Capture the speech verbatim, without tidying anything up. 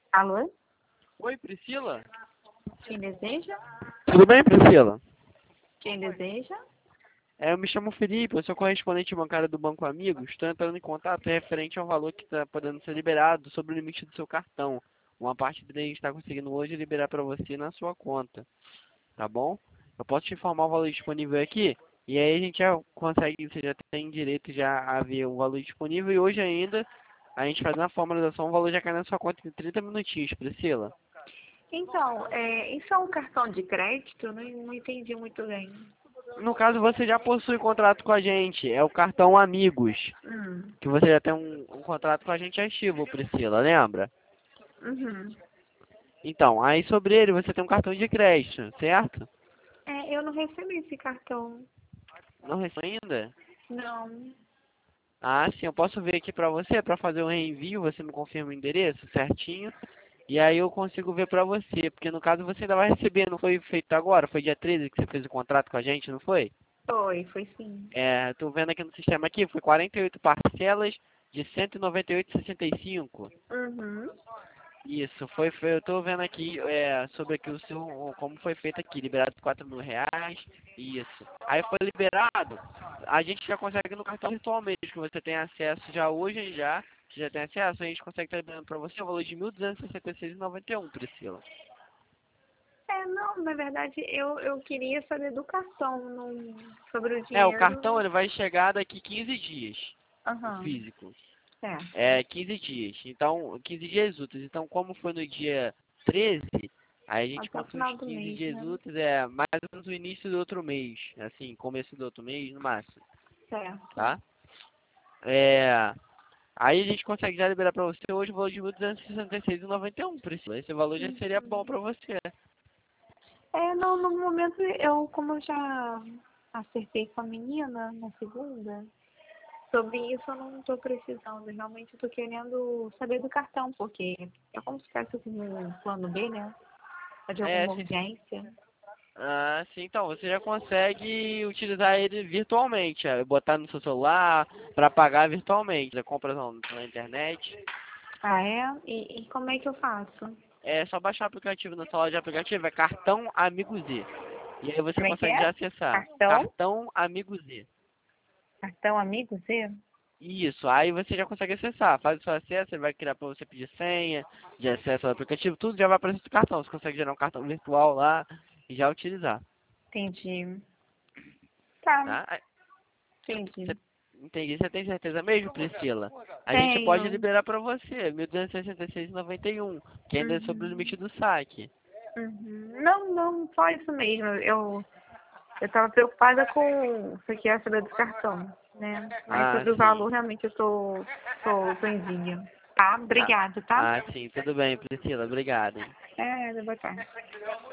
Alô? Oi, Priscila? Quem deseja? Tudo bem, Priscila? Quem deseja? É, eu me chamo Felipe, eu sou correspondente bancário do Banco Amigos. Estou entrando em contato referente ao valor que está podendo ser liberado sobre o limite do seu cartão. Uma parte dele a gente está conseguindo hoje liberar para você na sua conta, tá bom? Eu posso te informar o valor disponível aqui, e aí a gente já consegue, você já tem direito já a ver o valor disponível, e hoje ainda, a gente fazendo a formalização, o valor já cai na sua conta em trinta minutinhos, Priscila. Então, é, isso é um cartão de crédito? Eu não, não entendi muito bem. No caso, você já possui contrato com a gente, é o cartão Amigos, Hum. que você já tem um, um contrato com a gente ativo, Priscila, lembra? Uhum. Então, aí sobre ele você tem um cartão de crédito, certo? É, eu não recebi esse cartão. Não recebeu ainda? Não. Ah, sim, eu posso ver aqui pra você, pra fazer o reenvio, você me confirma o endereço certinho, e aí eu consigo ver pra você, porque no caso você ainda vai receber, não foi feito agora, foi dia treze que você fez o contrato com a gente, não foi? Foi, foi sim. É, tô vendo aqui no sistema aqui, foi quarenta e oito parcelas de cento e noventa e oito vírgula sessenta e cinco. Uhum. Isso, foi, foi, eu tô vendo aqui é, sobre aqui o seu, como foi feito aqui, liberado quatro mil reais, isso. Aí foi liberado, a gente já consegue no cartão virtual mesmo, que você tem acesso já hoje, já, que já tem acesso, a gente consegue estar liberando para você o valor de mil duzentos e sessenta e seis reais e noventa e um, Priscila. É, não, na verdade, eu, eu queria saber do cartão, não, sobre o É, o dinheiro. cartão ele vai chegar daqui quinze dias, o Aham. físico. Certo. É, quinze dias. Então, quinze dias úteis. Então, como foi no dia treze, aí a gente Até o conta os final do quinze mês, dias né? úteis, é mais ou menos o início do outro mês. Assim, começo do outro mês, no máximo, Certo. tá? É, aí a gente consegue já liberar pra você hoje o valor de mil duzentos e sessenta e seis reais e noventa e um, Priscila. Esse valor já seria bom Uhum. pra você. É, não, no momento, eu, como eu já acertei com a menina na segunda, sobre isso eu não estou precisando. Realmente estou querendo saber do cartão, porque é como se tivesse com um plano B, né? De É, alguma sim. urgência. Ah, sim, então, você já consegue utilizar ele virtualmente, é, botar no seu celular para pagar virtualmente, né? Compras na na internet. Ah, é? E, e como é que eu faço? É só baixar o aplicativo na sua loja de aplicativo, é Cartão Amigo Z. E aí você Como é que consegue é? já acessar. Cartão? Cartão Amigo Z. Cartão Amigo Z? Isso, aí você já consegue acessar. Faz o seu acesso, ele vai criar para você pedir senha, de acesso ao aplicativo, tudo já vai para esse cartão. Você consegue gerar um cartão virtual lá e já utilizar, Entendi. Tá, tá? Aí, entendi. Você, entendi, você tem certeza mesmo, Priscila? A gente pode Tenho. liberar para você, mil duzentos e sessenta e seis reais e noventa e um, que ainda é sobre o Uhum. limite do saque. Uhum. Não, não, só isso mesmo. Eu Eu estava preocupada com você quer saber do cartão, né? Mas Ah, sobre o sim. valor, realmente eu tô, tô, tô em linha. Tá? Ah, Obrigada, tá? ah, sim, tudo bem, Priscila, obrigado. É, boa tarde.